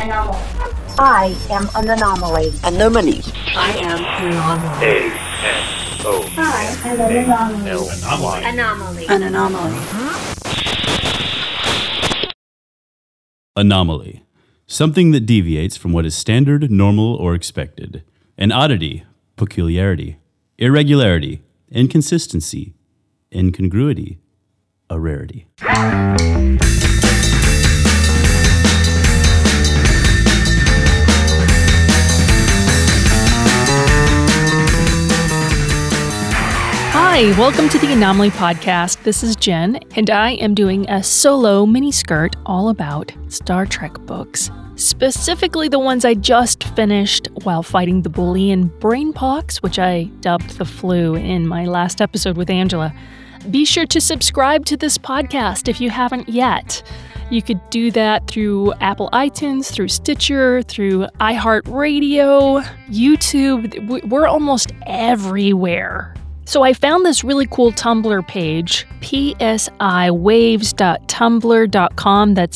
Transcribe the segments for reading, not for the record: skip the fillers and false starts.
Anomaly. I am an anomaly. Anomaly. I am an anomaly. I am an anomaly. Anomaly. An anomaly. Anomaly. Something that deviates from what is standard, normal, or expected. An oddity, peculiarity, irregularity, inconsistency, incongruity, a rarity. Hi, welcome to the Anomaly Podcast. This is Jen, and I am doing a solo mini-skirt all about Star Trek books. Specifically the ones I just finished while fighting the Boolean brainpox, which I dubbed the flu in my last episode with Angela. Be sure to subscribe to this podcast if you haven't yet. You could do that through Apple iTunes, through Stitcher, through iHeartRadio, YouTube. We're almost everywhere. So I found this really cool Tumblr page, psiwaves.tumblr.com. That's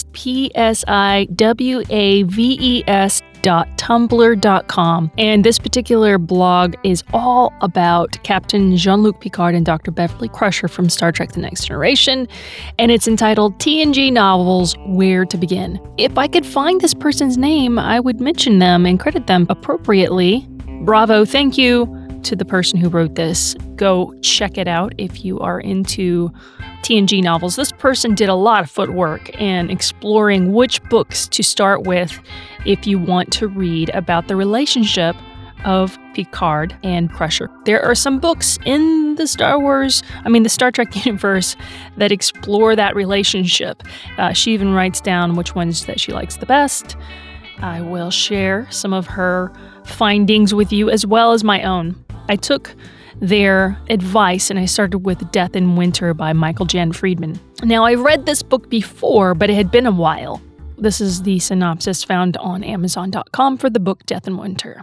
psiwaves.tumblr.com. And this particular blog is all about Captain Jean-Luc Picard and Dr. Beverly Crusher from Star Trek The Next Generation. And it's entitled TNG Novels, Where to Begin. If I could find this person's name, I would mention them and credit them appropriately. Bravo, thank you to the person who wrote this. Go check it out if you are into TNG novels. This person did a lot of footwork in exploring which books to start with if you want to read about the relationship of Picard and Crusher. There are some books in the the Star Trek universe that explore that relationship. She even writes down which ones that she likes the best. I will share some of her findings with you as well as my own. I took their advice and I started with Death in Winter by Michael Jan Friedman. Now, I read this book before, but it had been a while. This is the synopsis found on Amazon.com for the book Death in Winter.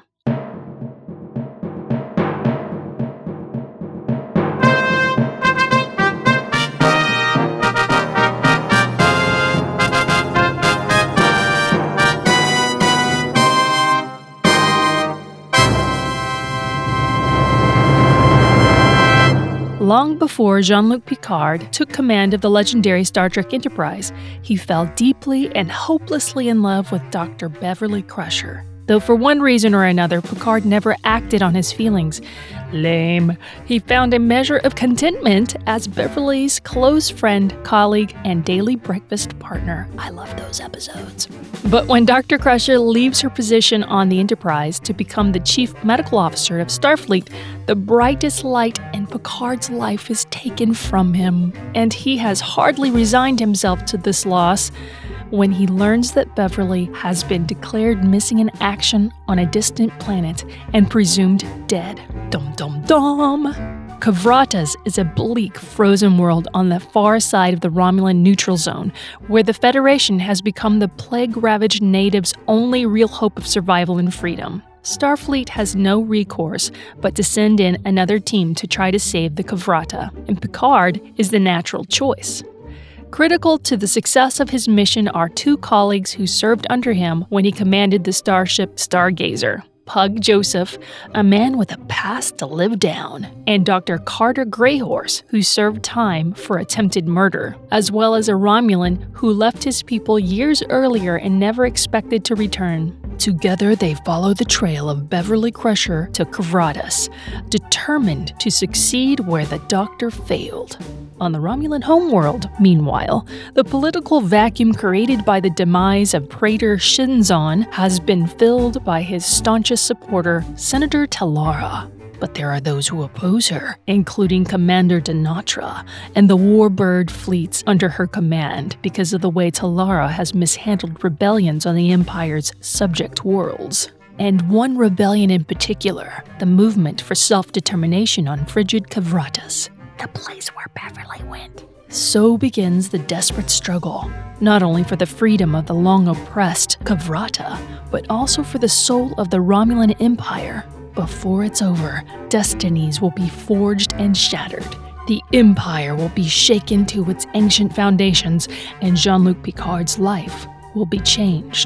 Long before Jean-Luc Picard took command of the legendary Star Trek Enterprise, he fell deeply and hopelessly in love with Dr. Beverly Crusher. Though for one reason or another, Picard never acted on his feelings. Lame. He found a measure of contentment as Beverly's close friend, colleague, and daily breakfast partner. I love those episodes. But when Dr. Crusher leaves her position on the Enterprise to become the chief medical officer of Starfleet, the brightest light in Picard's life is taken from him. And he has hardly resigned himself to this loss when he learns that Beverly has been declared missing in action on a distant planet and presumed dead. Dum dum dum! Kavratas is a bleak, frozen world on the far side of the Romulan neutral zone, where the Federation has become the plague-ravaged natives' only real hope of survival and freedom. Starfleet has no recourse but to send in another team to try to save the Kavrata, and Picard is the natural choice. Critical to the success of his mission are two colleagues who served under him when he commanded the starship Stargazer. Pug Joseph, a man with a past to live down, and Dr. Carter Greyhorse, who served time for attempted murder, as well as a Romulan who left his people years earlier and never expected to return. Together, they follow the trail of Beverly Crusher to Kavratas, determined to succeed where the Doctor failed. On the Romulan homeworld, meanwhile, the political vacuum created by the demise of Praetor Shinzon has been filled by his staunchest supporter, Senator Talara. But there are those who oppose her, including Commander Denatra and the warbird fleets under her command because of the way Talara has mishandled rebellions on the Empire's subject worlds. And one rebellion in particular, the Movement for Self-Determination on Frigid Kavratas, the place where Beverly went. So begins the desperate struggle, not only for the freedom of the long-oppressed Kavrata, but also for the soul of the Romulan Empire. Before it's over, destinies will be forged and shattered. The Empire will be shaken to its ancient foundations, and Jean-Luc Picard's life will be changed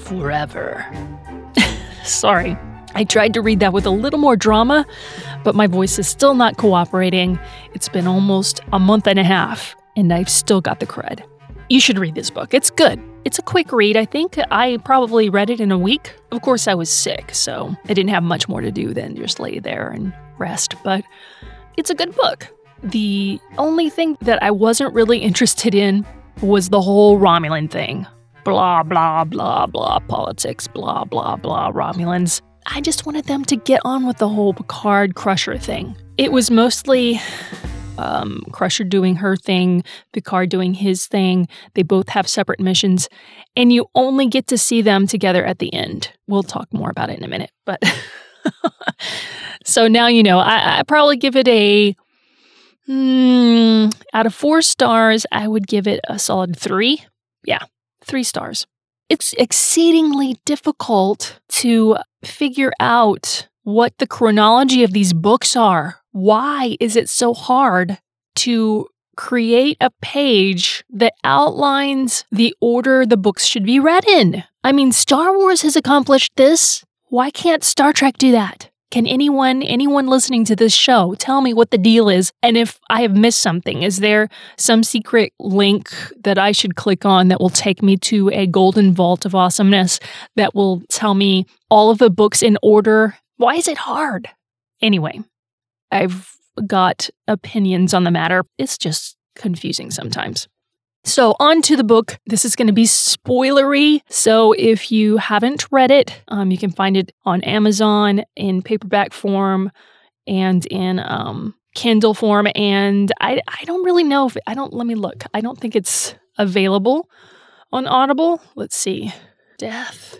forever. Sorry, I tried to read that with a little more drama, but my voice is still not cooperating. It's been almost a month and a half, and I've still got the crud. You should read this book. It's good. It's a quick read, I think. I probably read it in a week. Of course, I was sick, so I didn't have much more to do than just lay there and rest, but it's a good book. The only thing that I wasn't really interested in was the whole Romulan thing. Blah, blah, blah, blah, politics, blah, blah, blah, Romulans. I just wanted them to get on with the whole Picard Crusher thing. It was mostly Crusher doing her thing, Picard doing his thing. They both have separate missions, and you only get to see them together at the end. We'll talk more about it in a minute, but so now you know. I probably give it a out of 4 stars. I would give it a solid 3. Yeah, 3 stars. It's exceedingly difficult to figure out what the chronology of these books are. Why is it so hard to create a page that outlines the order the books should be read in? I mean, Star Wars has accomplished this. Why can't Star Trek do that? Can anyone listening to this show tell me what the deal is? And if I have missed something, is there some secret link that I should click on that will take me to a golden vault of awesomeness that will tell me all of the books in order? Why is it hard? Anyway, I've got opinions on the matter. It's just confusing sometimes. So on to the book. This is going to be spoilery. So if you haven't read it, you can find it on Amazon in paperback form and in Kindle form. And I don't really know if let me look. I don't think it's available on Audible. Let's see. Death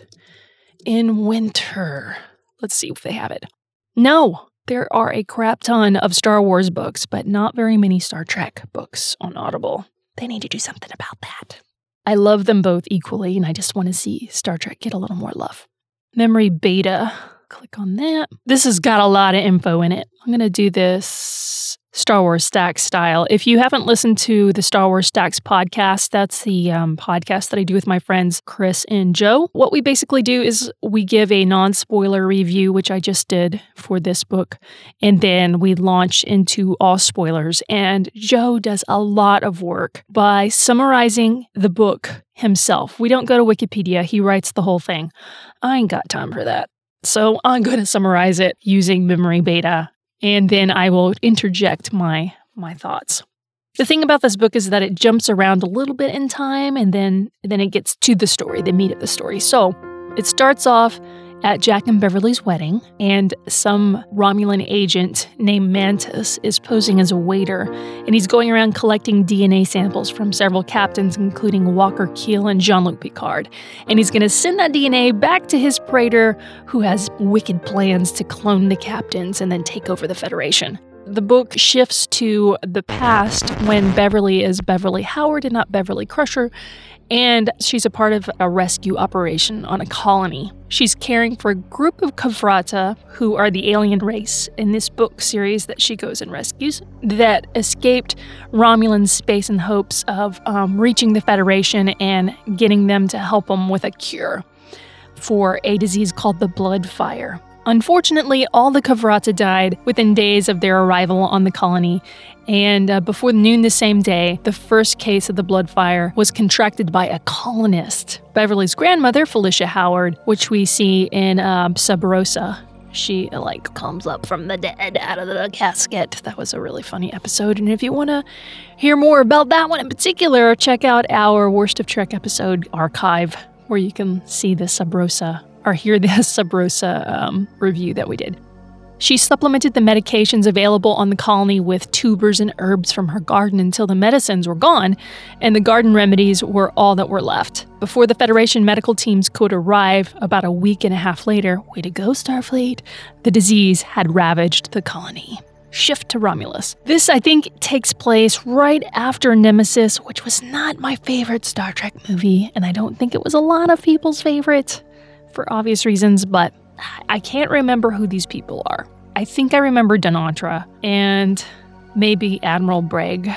in Winter. Let's see if they have it. No, there are a crap ton of Star Wars books, but not very many Star Trek books on Audible. They need to do something about that. I love them both equally, and I just want to see Star Trek get a little more love. Memory Beta. Click on that. This has got a lot of info in it. I'm going to do this Star Wars Stacks style. If you haven't listened to the Star Wars Stacks podcast, that's the podcast that I do with my friends Chris and Joe. What we basically do is we give a non-spoiler review, which I just did for this book, and then we launch into all spoilers. And Joe does a lot of work by summarizing the book himself. We don't go to Wikipedia. He writes the whole thing. I ain't got time for that. So I'm going to summarize it using Memory Beta, and then I will interject my thoughts. The thing about this book is that it jumps around a little bit in time, and then it gets to the story, the meat of the story. So it starts off at Jack and Beverly's wedding, and some Romulan agent named Mantis is posing as a waiter, and he's going around collecting DNA samples from several captains, including Walker Keel and Jean-Luc Picard. And he's going to send that DNA back to his praetor, who has wicked plans to clone the captains and then take over the Federation. The book shifts to the past when Beverly is Beverly Howard and not Beverly Crusher, and she's a part of a rescue operation on a colony. She's caring for a group of Kavrata, who are the alien race in this book series that she goes and rescues, that escaped Romulan space in hopes of reaching the Federation and getting them to help them with a cure for a disease called the Blood Fire. Unfortunately, all the Kavrata died within days of their arrival on the colony, and before noon the same day, the first case of the blood fire was contracted by a colonist, Beverly's grandmother, Felicia Howard, which we see in Sub Rosa. She, comes up from the dead out of the casket. That was a really funny episode, and if you want to hear more about that one in particular, check out our Worst of Trek episode archive, where you can see the Sub Rosa or hear the Sub Rosa review that we did. She supplemented the medications available on the colony with tubers and herbs from her garden until the medicines were gone, and the garden remedies were all that were left. Before the Federation medical teams could arrive about a week and a half later, way to go, Starfleet, the disease had ravaged the colony. Shift to Romulus. This, I think, takes place right after Nemesis, which was not my favorite Star Trek movie, and I don't think it was a lot of people's favorite, for obvious reasons, but I can't remember who these people are. I think I remember Donatra and maybe Admiral Bragg.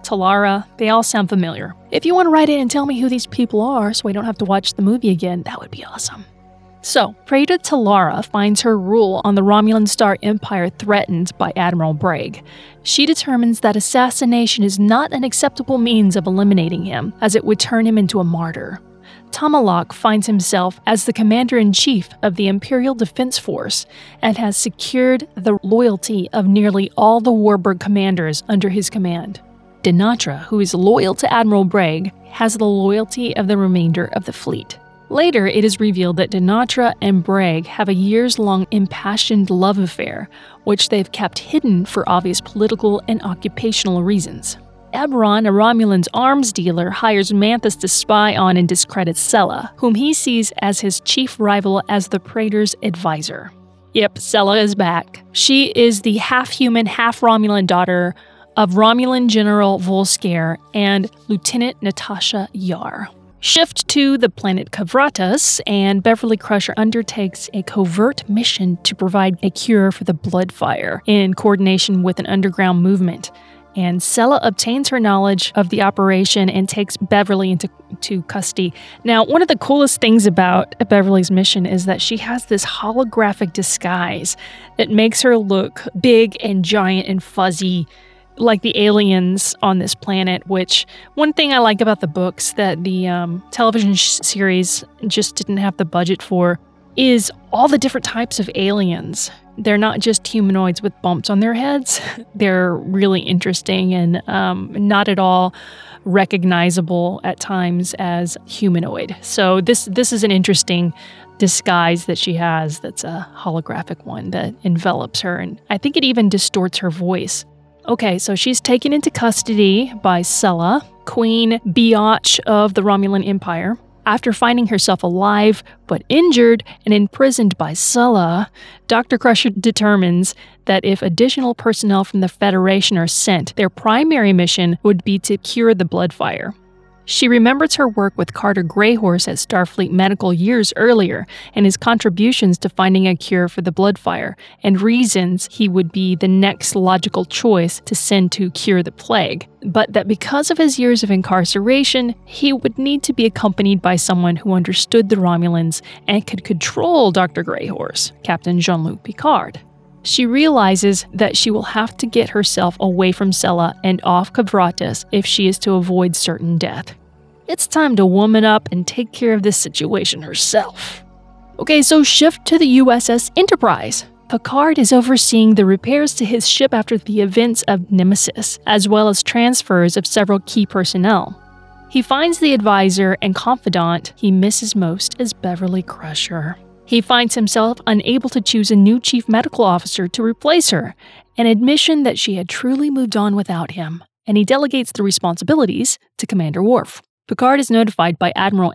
Talara, they all sound familiar. If you want to write in and tell me who these people are so I don't have to watch the movie again, that would be awesome. So, Praeta Talara finds her rule on the Romulan Star Empire threatened by Admiral Bragg. She determines that assassination is not an acceptable means of eliminating him, as it would turn him into a martyr. Tomalak finds himself as the commander-in-chief of the Imperial Defense Force and has secured the loyalty of nearly all the Warburg commanders under his command. Dinatra, who is loyal to Admiral Bragg, has the loyalty of the remainder of the fleet. Later, it is revealed that Dinatra and Bragg have a years-long impassioned love affair, which they've kept hidden for obvious political and occupational reasons. Eberron, a Romulan's arms dealer, hires Manthus to spy on and discredit Sella, whom he sees as his chief rival as the Praetor's advisor. Yep, Sella is back. She is the half-human, half-Romulan daughter of Romulan General Volskar and Lieutenant Natasha Yar. Shift to the planet Kavratas, and Beverly Crusher undertakes a covert mission to provide a cure for the Bloodfire in coordination with an underground movement. And Sella obtains her knowledge of the operation and takes Beverly into custody. Now, one of the coolest things about Beverly's mission is that she has this holographic disguise that makes her look big and giant and fuzzy, like the aliens on this planet, which one thing I like about the books that the television series just didn't have the budget for is all the different types of aliens. They're not just humanoids with bumps on their heads. They're really interesting and not at all recognizable at times as humanoid. So this is an interesting disguise that she has that's a holographic one that envelops her, and I think it even distorts her voice. Okay, so she's taken into custody by Sella, Queen Biatch of the Romulan Empire. After finding herself alive but injured and imprisoned by Sella, Dr. Crusher determines that if additional personnel from the Federation are sent, their primary mission would be to cure the Bloodfire. She remembers her work with Carter Greyhorse at Starfleet Medical years earlier and his contributions to finding a cure for the Bloodfire, and reasons he would be the next logical choice to send to cure the plague, but that because of his years of incarceration, he would need to be accompanied by someone who understood the Romulans and could control Dr. Greyhorse, Captain Jean-Luc Picard. She realizes that she will have to get herself away from Sella and off Kavratas if she is to avoid certain death. It's time to woman up and take care of this situation herself. Okay, so shift to the USS Enterprise. Picard is overseeing the repairs to his ship after the events of Nemesis, as well as transfers of several key personnel. He finds the advisor and confidant he misses most as Beverly Crusher. He finds himself unable to choose a new chief medical officer to replace her, an admission that she had truly moved on without him, and he delegates the responsibilities to Commander Worf. Picard is notified by Admiral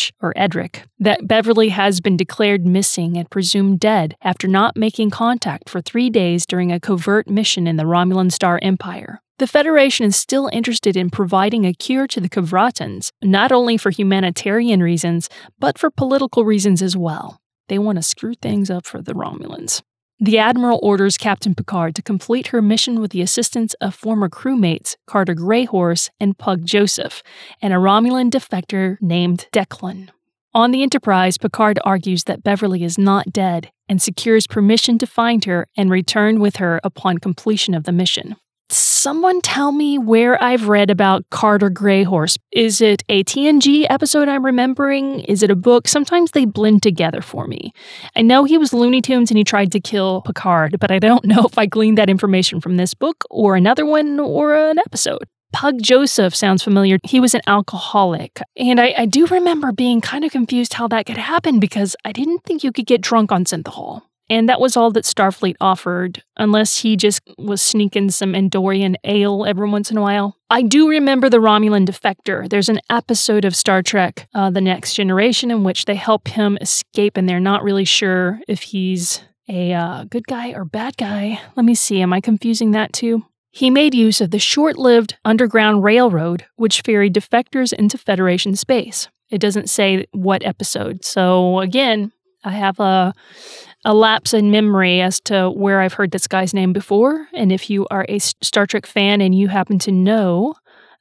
Edric, that Beverly has been declared missing and presumed dead after not making contact for 3 days during a covert mission in the Romulan Star Empire. The Federation is still interested in providing a cure to the Kavratans, not only for humanitarian reasons, but for political reasons as well. They want to screw things up for the Romulans. The Admiral orders Captain Picard to complete her mission with the assistance of former crewmates Carter Greyhorse and Pug Joseph, and a Romulan defector named Declan. On the Enterprise, Picard argues that Beverly is not dead and secures permission to find her and return with her upon completion of the mission. Someone tell me where I've read about Carter Greyhorse. Is it a TNG episode I'm remembering? Is it a book? Sometimes they blend together for me. I know he was Looney Tunes and he tried to kill Picard, but I don't know if I gleaned that information from this book or another one or an episode. Pug Joseph sounds familiar. He was an alcoholic. And I do remember being kind of confused how that could happen because I didn't think you could get drunk on synthahol. And that was all that Starfleet offered, unless he just was sneaking some Andorian ale every once in a while. I do remember the Romulan defector. There's an episode of Star Trek, The Next Generation, in which they help him escape, and they're not really sure if he's a good guy or bad guy. Let me see, am I confusing that too? He made use of the short-lived Underground Railroad, which ferried defectors into Federation space. It doesn't say what episode, so again, I have a lapse in memory as to where I've heard this guy's name before, and if you are a Star Trek fan and you happen to know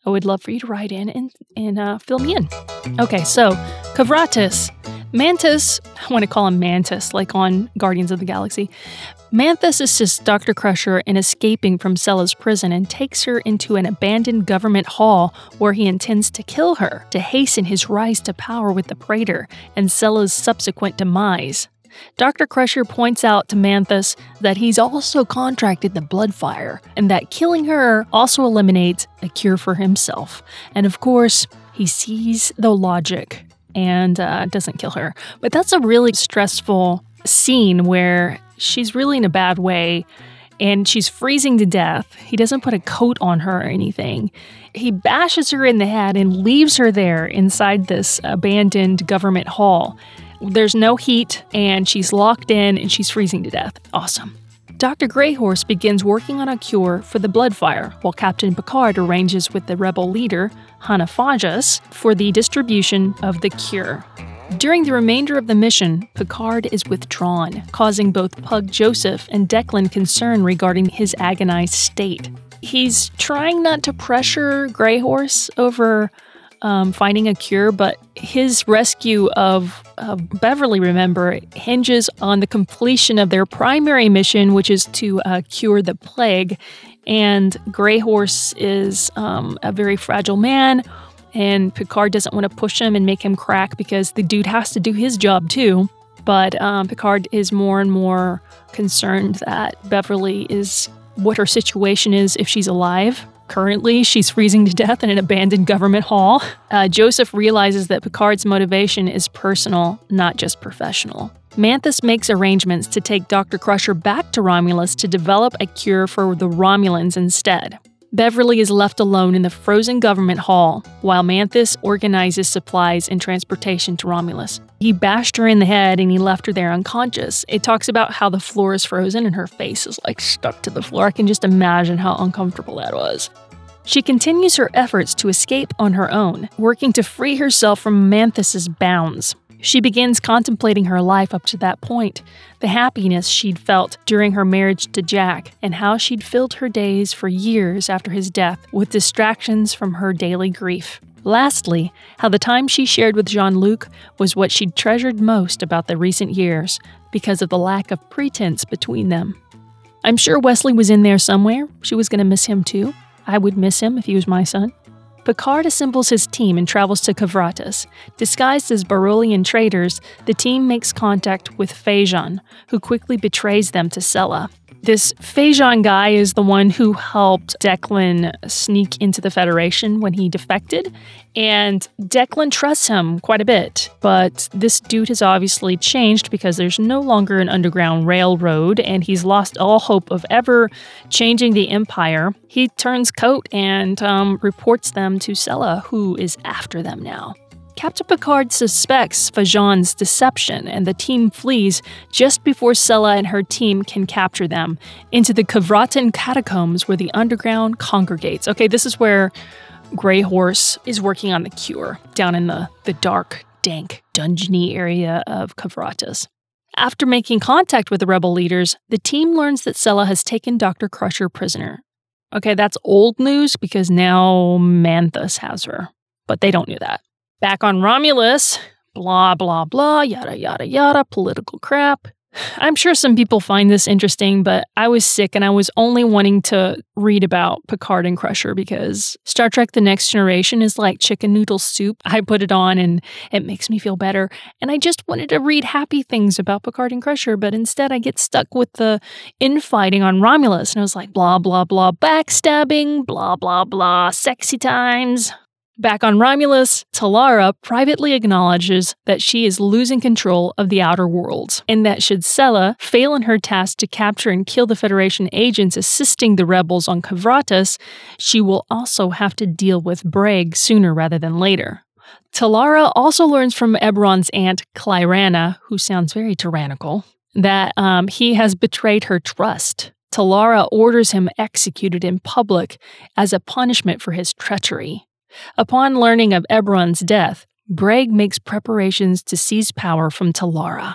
I would love for you to write in and fill me in. Okay, so Kavratis. Mantis, I want to call him Mantis, like on Guardians of the Galaxy. Mantis assists Dr. Crusher in escaping from Sella's prison and takes her into an abandoned government hall where he intends to kill her to hasten his rise to power with the Praetor and Sella's subsequent demise. Dr. Crusher points out to Mantis that he's also contracted the Bloodfire and that killing her also eliminates a cure for himself. And of course, he sees the logic and doesn't kill her. But that's a really stressful scene where she's really in a bad way and she's freezing to death. He doesn't put a coat on her or anything. He bashes her in the head and leaves her there inside this abandoned government hall. There's no heat, and she's locked in, and she's freezing to death. Awesome. Dr. Greyhorse begins working on a cure for the Bloodfire, while Captain Picard arranges with the rebel leader, Hannah Fajas, for the distribution of the cure. During the remainder of the mission, Picard is withdrawn, causing both Pug Joseph and Declan concern regarding his agonized state. He's trying not to pressure Greyhorse over finding a cure, but his rescue of Beverly, remember, hinges on the completion of their primary mission, which is to cure the plague. And Greyhorse is a very fragile man, and Picard doesn't want to push him and make him crack because the dude has to do his job too. But Picard is more and more concerned that Beverly is what her situation is if she's alive. Currently, she's freezing to death in an abandoned government hall. Joseph realizes that Picard's motivation is personal, not just professional. Mantis makes arrangements to take Dr. Crusher back to Romulus to develop a cure for the Romulans instead. Beverly is left alone in the frozen government hall, while Mantis organizes supplies and transportation to Romulus. He bashed her in the head and he left her there unconscious. It talks about how the floor is frozen and her face is like stuck to the floor. I can just imagine how uncomfortable that was. She continues her efforts to escape on her own, working to free herself from Mantis's bounds. She begins contemplating her life up to that point, the happiness she'd felt during her marriage to Jack, and how she'd filled her days for years after his death with distractions from her daily grief. Lastly, how the time she shared with Jean-Luc was what she'd treasured most about the recent years because of the lack of pretense between them. I'm sure Wesley was in there somewhere. She was going to miss him too. I would miss him if he was my son. Picard assembles his team and travels to Kavratis. Disguised as Barolian traders, the team makes contact with Phaeton, who quickly betrays them to Sella. This Phaeton guy is the one who helped Declan sneak into the Federation when he defected, and Declan trusts him quite a bit. But this dude has obviously changed because there's no longer an underground railroad, and he's lost all hope of ever changing the Empire. He turns coat and reports them to Sella, who is after them now. Captain Picard suspects Phaeton's deception, and the team flees just before Sella and her team can capture them into the Kavratan catacombs where the underground congregates. Okay, this is where Greyhorse is working on the cure, down in the dark, dank, dungeony area of Kavratis. After making contact with the rebel leaders, the team learns that Sella has taken Dr. Crusher prisoner. Okay, that's old news because now Mantis has her, but they don't know that. Back on Romulus, blah, blah, blah, yada, yada, yada, political crap. I'm sure some people find this interesting, but I was sick and I was only wanting to read about Picard and Crusher because Star Trek The Next Generation is like chicken noodle soup. I put it on and it makes me feel better. And I just wanted to read happy things about Picard and Crusher, but instead I get stuck with the infighting on Romulus. And I was like, blah, blah, blah, backstabbing, blah, blah, blah, sexy times. Back on Romulus, Talara privately acknowledges that she is losing control of the outer worlds, and that should Sella fail in her task to capture and kill the Federation agents assisting the rebels on Kavratis, she will also have to deal with Breg sooner rather than later. Talara also learns from Eberron's aunt, Clyrana, who sounds very tyrannical, that he has betrayed her trust. Talara orders him executed in public as a punishment for his treachery. Upon learning of Eberron's death, Breg makes preparations to seize power from Talara.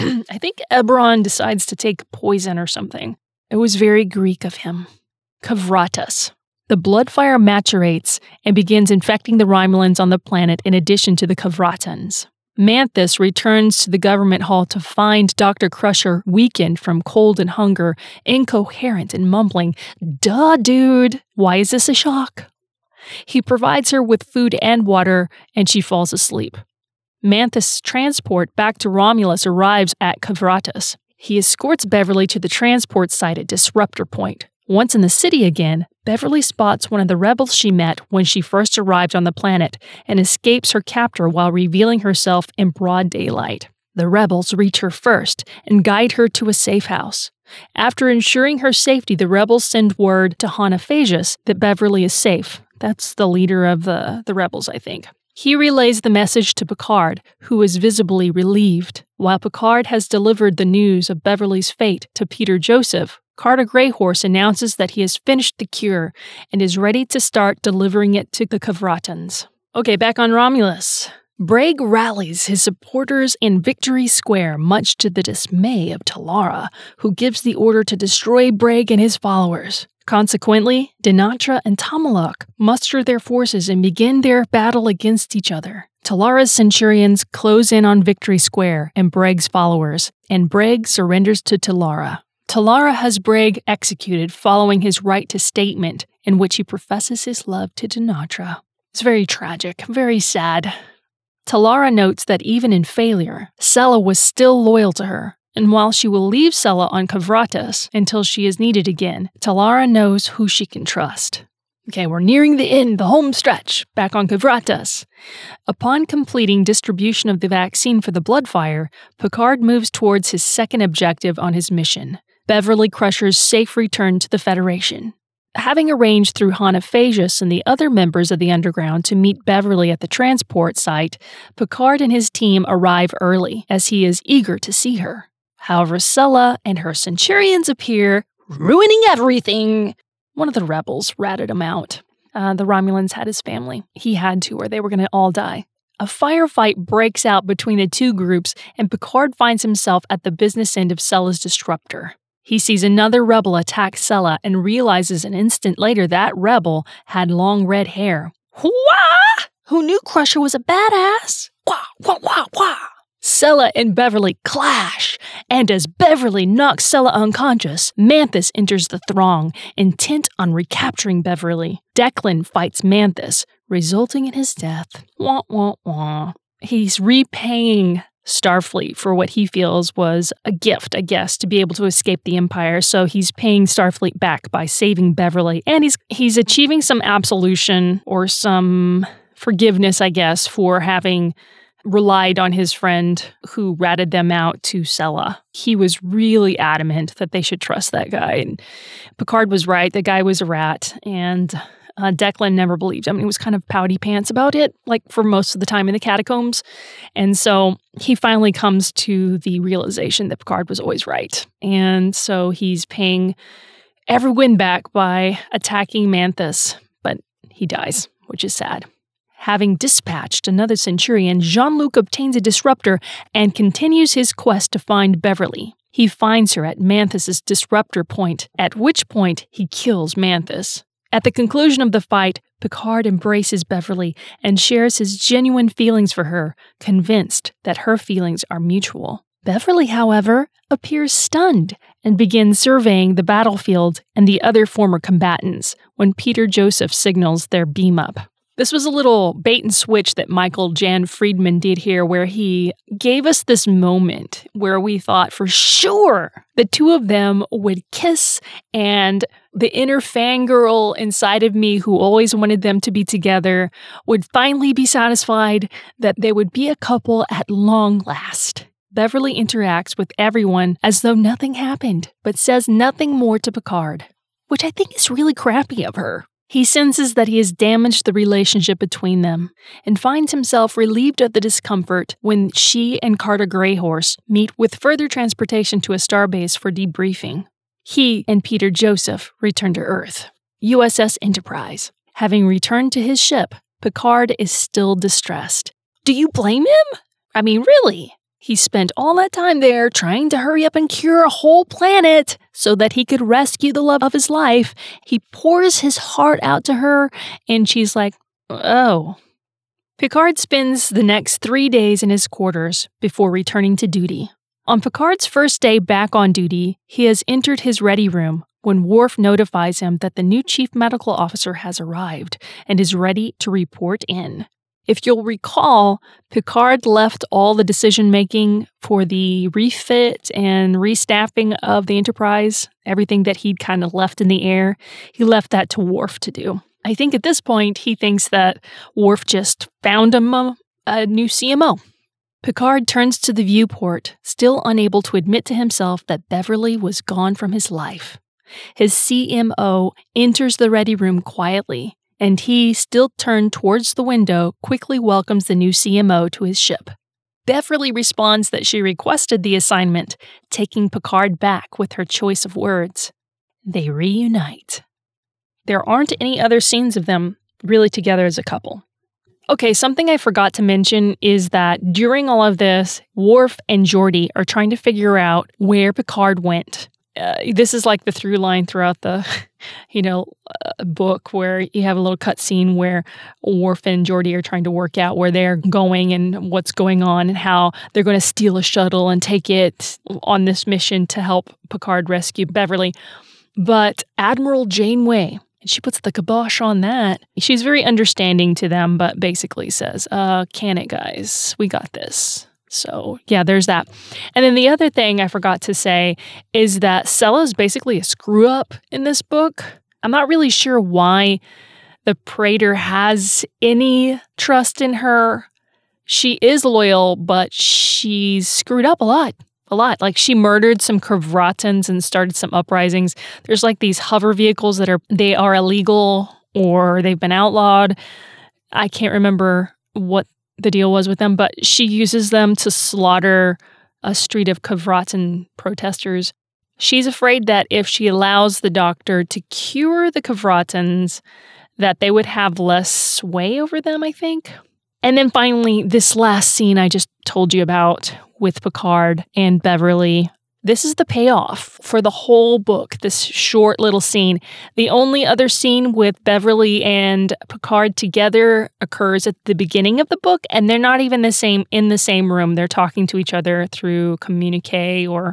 I think Eberron decides to take poison or something. It was very Greek of him. Kavratis. The Bloodfire maturates and begins infecting the Romulans on the planet in addition to the Kavratans. Manthus returns to the government hall to find Dr. Crusher weakened from cold and hunger, incoherent and mumbling, "Duh, dude, why is this a shock?" He provides her with food and water, and she falls asleep. Manthus' transport back to Romulus arrives at Kavratus. He escorts Beverly to the transport site at Disruptor Point. Once in the city again, Beverly spots one of the rebels she met when she first arrived on the planet and escapes her captor while revealing herself in broad daylight. The rebels reach her first and guide her to a safe house. After ensuring her safety, the rebels send word to Honiphasius that Beverly is safe. That's the leader of the rebels, I think. He relays the message to Picard, who is visibly relieved. While Picard has delivered the news of Beverly's fate to Peter Joseph, Carter Greyhorse announces that he has finished the cure and is ready to start delivering it to the Kavratans. Okay, back on Romulus. Bragg rallies his supporters in Victory Square, much to the dismay of Talara, who gives the order to destroy Bragg and his followers. Consequently, Dinatra and Tomalak muster their forces and begin their battle against each other. Talara's Centurions close in on Victory Square and Bragg's followers, and Bragg surrenders to Talara. Talara has Bragg executed following his right to statement, in which he professes his love to Dinatra. It's very tragic, very sad. Talara notes that even in failure, Sella was still loyal to her, and while she will leave Sella on Kavratus until she is needed again, Talara knows who she can trust. Okay, we're nearing the end, the home stretch, back on Kavratus. Upon completing distribution of the vaccine for the Bloodfire, Picard moves towards his second objective on his mission, Beverly Crusher's safe return to the Federation. Having arranged through Honiphasius and the other members of the Underground to meet Beverly at the transport site, Picard and his team arrive early, as he is eager to see her. However, Sella and her Centurions appear, ruining everything. One of the rebels ratted him out. The Romulans had his family. He had to, or they were going to all die. A firefight breaks out between the two groups, and Picard finds himself at the business end of Sella's disruptor. He sees another rebel attack Sella and realizes an instant later that rebel had long red hair. Wah! Who knew Crusher was a badass? Wah, wah, wah, wah! Sella and Beverly clash, and as Beverly knocks Sella unconscious, Manthus enters the throng, intent on recapturing Beverly. Declan fights Manthus, resulting in his death. Wah, wah, wah. He's repaying Starfleet for what he feels was a gift, I guess, to be able to escape the Empire. So he's paying Starfleet back by saving Beverly. And he's achieving some absolution or some forgiveness, I guess, for having relied on his friend who ratted them out to Sella. He was really adamant that they should trust that guy. And Picard was right. The guy was a rat. And Declan never believed him. He was kind of pouty pants about it, like for most of the time in the catacombs. And so he finally comes to the realization that Picard was always right. And so he's paying every win back by attacking Manthus, but he dies, which is sad. Having dispatched another Centurion, Jean-Luc obtains a disruptor and continues his quest to find Beverly. He finds her at Manthus' disruptor point, at which point he kills Manthus. At the conclusion of the fight, Picard embraces Beverly and shares his genuine feelings for her, convinced that her feelings are mutual. Beverly, however, appears stunned and begins surveying the battlefield and the other former combatants when Peter Joseph signals their beam up. This was a little bait and switch that Michael Jan Friedman did here, where he gave us this moment where we thought for sure the two of them would kiss, and the inner fangirl inside of me who always wanted them to be together would finally be satisfied that they would be a couple at long last. Beverly interacts with everyone as though nothing happened, but says nothing more to Picard, which I think is really crappy of her. He senses that he has damaged the relationship between them and finds himself relieved of the discomfort when she and Carter Greyhorse meet with further transportation to a starbase for debriefing. He and Peter Joseph return to Earth. USS Enterprise. Having returned to his ship, Picard is still distressed. Do you blame him? I mean, really? He spent all that time there trying to hurry up and cure a whole planet so that he could rescue the love of his life. He pours his heart out to her, and she's like, oh. Picard spends the next 3 days in his quarters before returning to duty. On Picard's first day back on duty, he has entered his ready room when Worf notifies him that the new chief medical officer has arrived and is ready to report in. If you'll recall, Picard left all the decision-making for the refit and restaffing of the Enterprise, everything that he'd kind of left in the air, he left that to Worf to do. I think at this point, he thinks that Worf just found him a new CMO. Picard turns to the viewport, still unable to admit to himself that Beverly was gone from his life. His CMO enters the ready room quietly, and he, still turned towards the window, quickly welcomes the new CMO to his ship. Beverly responds that she requested the assignment, taking Picard back with her choice of words. They reunite. There aren't any other scenes of them really together as a couple. Okay, something I forgot to mention is that during all of this, Worf and Geordi are trying to figure out where Picard went. This is like the through line throughout the, book, where you have a little cut scene where Worf and Geordi are trying to work out where they're going and what's going on and how they're going to steal a shuttle and take it on this mission to help Picard rescue Beverly. But Admiral Janeway, and she puts the kibosh on that. She's very understanding to them, but basically says, can it, guys? We got this. So, yeah, there's that. And then the other thing I forgot to say is that Sella is basically a screw-up in this book. I'm not really sure why the Praetor has any trust in her. She is loyal, but she's screwed up a lot. Like, she murdered some Kravratans and started some uprisings. There's like these hover vehicles that are illegal or they've been outlawed. I can't remember what the deal was with them, but she uses them to slaughter a street of Kavratan protesters. She's afraid that if she allows the Doctor to cure the Kavratans, that they would have less sway over them, I think. And then finally, this last scene I just told you about with Picard and Beverly. This is the payoff for the whole book, this short little scene. The only other scene with Beverly and Picard together occurs at the beginning of the book, and they're not even in the same room. They're talking to each other through communique or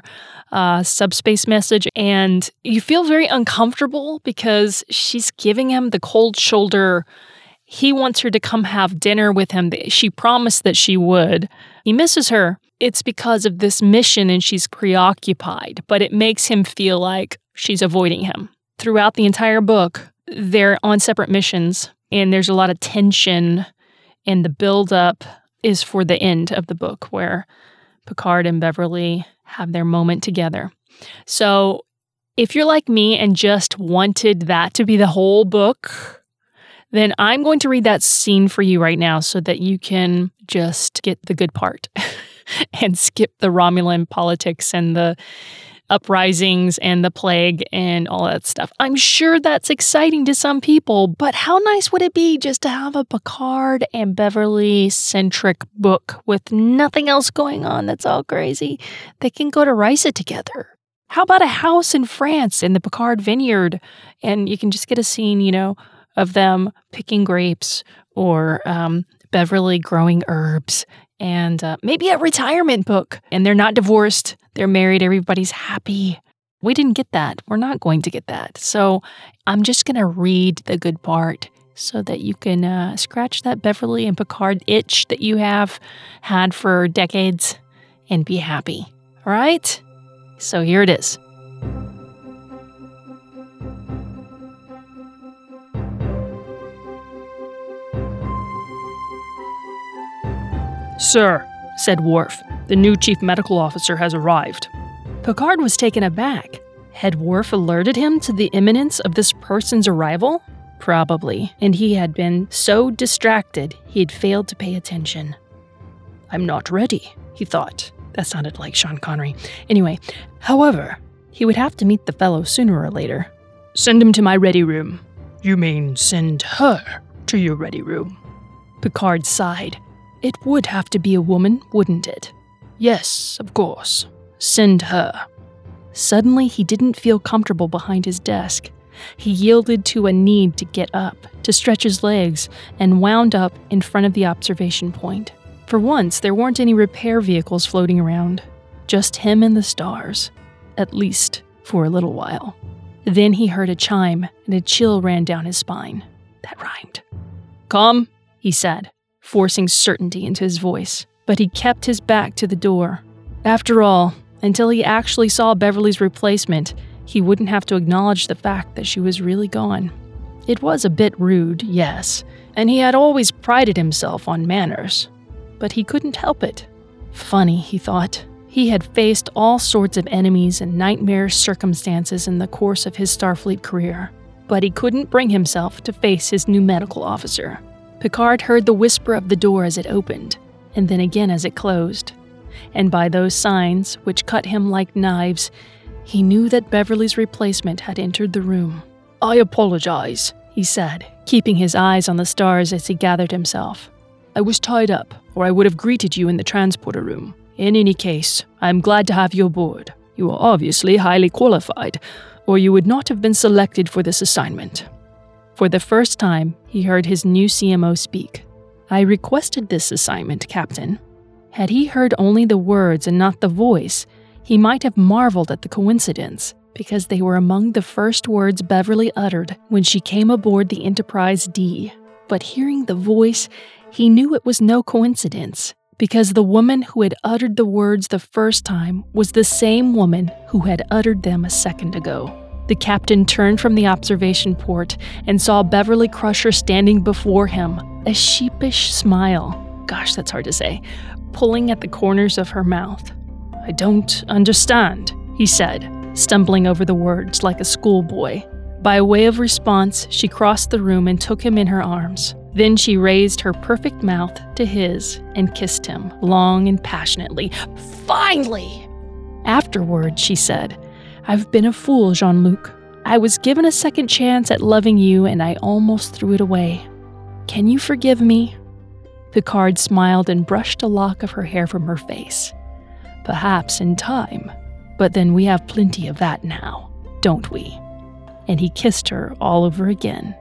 subspace message, and you feel very uncomfortable because she's giving him the cold shoulder. He wants her to come have dinner with him. She promised that she would. He misses her. It's because of this mission and she's preoccupied, but it makes him feel like she's avoiding him. Throughout the entire book, they're on separate missions, and there's a lot of tension, and the build-up is for the end of the book where Picard and Beverly have their moment together. So if you're like me and just wanted that to be the whole book, then I'm going to read that scene for you right now so that you can just get the good part and skip the Romulan politics and the uprisings and the plague and all that stuff. I'm sure that's exciting to some people, but how nice would it be just to have a Picard and Beverly-centric book with nothing else going on that's all crazy? They can go to Risa together. How about a house in France in the Picard vineyard? And you can just get a scene, of them picking grapes or Beverly growing herbs and maybe a retirement book. And they're not divorced. They're married. Everybody's happy. We didn't get that. We're not going to get that. So I'm just going to read the good part so that you can scratch that Beverly and Picard itch that you have had for decades and be happy. All right? So here it is. "Sir," said Worf, "the new chief medical officer has arrived." Picard was taken aback. Had Worf alerted him to the imminence of this person's arrival? Probably, and he had been so distracted he had failed to pay attention. "I'm not ready," he thought. That sounded like Sean Connery. Anyway, however, he would have to meet the fellow sooner or later. "Send him to my ready room." "You mean send her to your ready room?" Picard sighed. It would have to be a woman, wouldn't it? Yes, of course. Send her. Suddenly, he didn't feel comfortable behind his desk. He yielded to a need to get up, to stretch his legs, and wound up in front of the observation point. For once, there weren't any repair vehicles floating around. Just him and the stars. At least, for a little while. Then he heard a chime, and a chill ran down his spine. That rhymed. Come, he said, forcing certainty into his voice. But he kept his back to the door. After all, until he actually saw Beverly's replacement, he wouldn't have to acknowledge the fact that she was really gone. It was a bit rude, yes, and he had always prided himself on manners. But he couldn't help it. Funny, he thought. He had faced all sorts of enemies and nightmare circumstances in the course of his Starfleet career, but he couldn't bring himself to face his new medical officer. Picard heard the whisper of the door as it opened, and then again as it closed. And by those signs, which cut him like knives, he knew that Beverly's replacement had entered the room. I apologize, he said, keeping his eyes on the stars as he gathered himself. I was tied up, or I would have greeted you in the transporter room. In any case, I am glad to have you aboard. You are obviously highly qualified, or you would not have been selected for this assignment. For the first time, he heard his new CMO speak. I requested this assignment, Captain. Had he heard only the words and not the voice, he might have marveled at the coincidence, because they were among the first words Beverly uttered when she came aboard the Enterprise D. But hearing the voice, he knew it was no coincidence, because the woman who had uttered the words the first time was the same woman who had uttered them a second ago. The captain turned from the observation port and saw Beverly Crusher standing before him, a sheepish smile, gosh, that's hard to say, pulling at the corners of her mouth. I don't understand, he said, stumbling over the words like a schoolboy. By way of response, she crossed the room and took him in her arms. Then she raised her perfect mouth to his and kissed him, long and passionately. Finally! Afterward, she said, I've been a fool, Jean-Luc. I was given a second chance at loving you and I almost threw it away. Can you forgive me? Picard smiled and brushed a lock of her hair from her face. Perhaps in time, but then we have plenty of that now, don't we? And he kissed her all over again.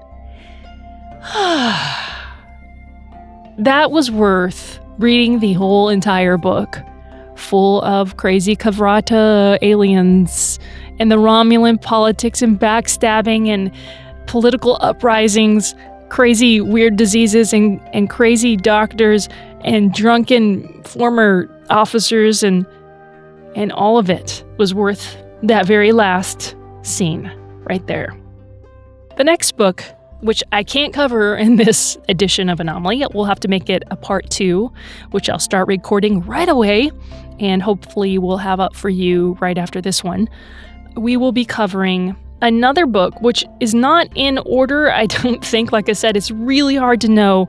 That was worth reading the whole entire book, full of crazy Kavrata aliens and the Romulan politics and backstabbing and political uprisings, crazy weird diseases and crazy doctors and drunken former officers, and all of it was worth that very last scene right there. The next book, which I can't cover in this edition of Anomaly, we'll have to make it a part 2, which I'll start recording right away, and hopefully we'll have up for you right after this one. We will be covering another book, which is not in order, I don't think. Like I said, it's really hard to know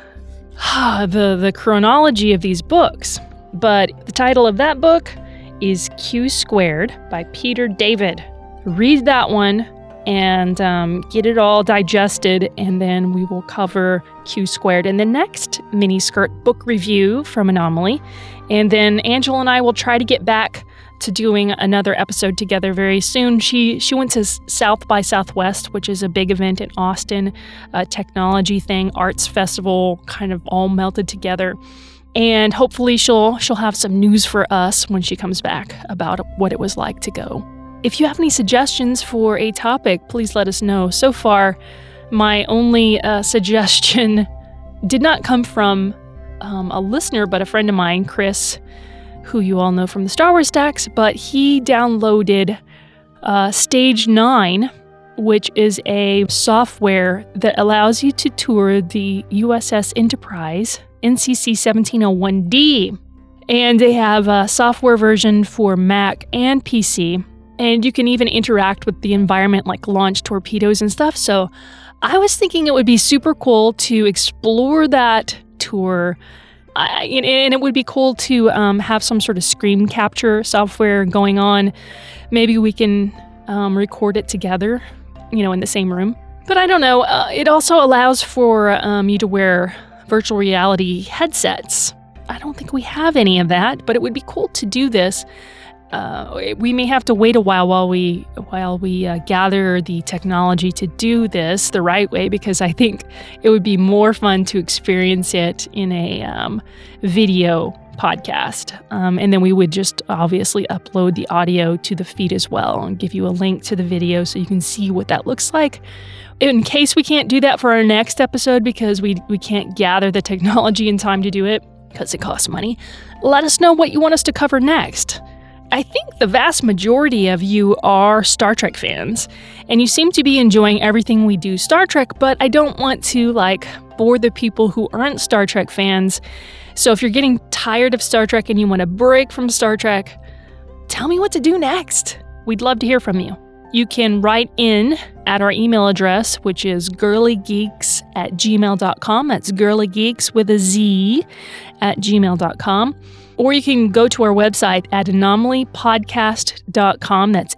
the chronology of these books. But the title of that book is Q Squared by Peter David. Read that one and get it all digested, and then we will cover Q Squared in the next miniskirt book review from Anomaly. And then Angela and I will try to get back to doing another episode together very soon. She went to South by Southwest, which is a big event in Austin, a technology thing, arts festival, kind of all melted together. And hopefully she'll have some news for us when she comes back about what it was like to go. If you have any suggestions for a topic, please let us know. So far, my only suggestion did not come from a listener, but a friend of mine, Chris, who you all know from the Star Wars Stacks, but he downloaded Stage 9, which is a software that allows you to tour the USS Enterprise, NCC 1701D. And they have a software version for Mac and PC. And you can even interact with the environment, like launch torpedoes and stuff. So I was thinking it would be super cool to explore that tour. And it would be cool to have some sort of screen capture software going on. Maybe we can record it together, in the same room. But I don't know. It also allows for you to wear virtual reality headsets. I don't think we have any of that, but it would be cool to do this. We may have to wait a while we gather the technology to do this the right way, because I think it would be more fun to experience it in a video podcast. And then we would just obviously upload the audio to the feed as well and give you a link to the video so you can see what that looks like. In case we can't do that for our next episode because we can't gather the technology in time to do it because it costs money, let us know what you want us to cover next. I think the vast majority of you are Star Trek fans, and you seem to be enjoying everything we do Star Trek, but I don't want to bore the people who aren't Star Trek fans. So if you're getting tired of Star Trek and you want a break from Star Trek, tell me what to do next. We'd love to hear from you. You can write in at our email address, which is girlygeeks@gmail.com. That's girlygeeks with a Z @gmail.com. Or you can go to our website at anomalypodcast.com. That's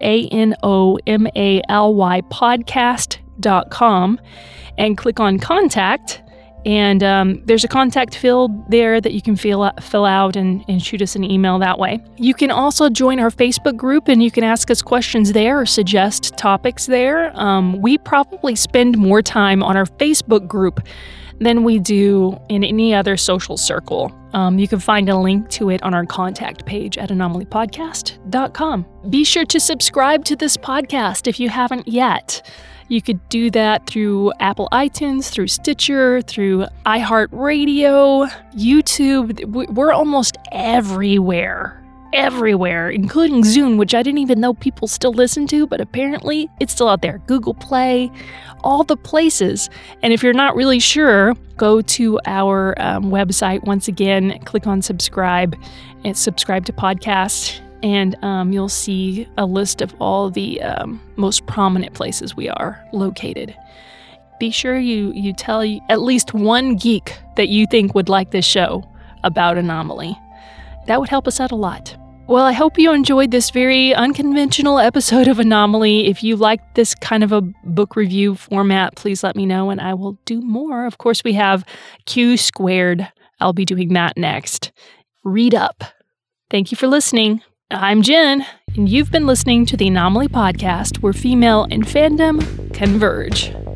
ANOMALY podcast.com, and click on contact. And there's a contact field there that you can fill out and shoot us an email that way. You can also join our Facebook group, and you can ask us questions there or suggest topics there. We probably spend more time on our Facebook group than we do in any other social circle. You can find a link to it on our contact page at anomalypodcast.com. Be sure to subscribe to this podcast if you haven't yet. You could do that through Apple iTunes, through Stitcher, through iHeartRadio, YouTube. We're almost everywhere, including Zune, which I didn't even know people still listen to, but apparently it's still out there. Google Play, all the places. And if you're not really sure, go to our website. Once again, click on subscribe and subscribe to podcasts. And you'll see a list of all the most prominent places we are located. Be sure you tell at least one geek that you think would like this show about Anomaly. That would help us out a lot. Well, I hope you enjoyed this very unconventional episode of Anomaly. If you like this kind of a book review format, please let me know and I will do more. Of course, we have Q Squared. I'll be doing that next. Read up. Thank you for listening. I'm Jen, and you've been listening to the Anomaly Podcast, where female and fandom converge.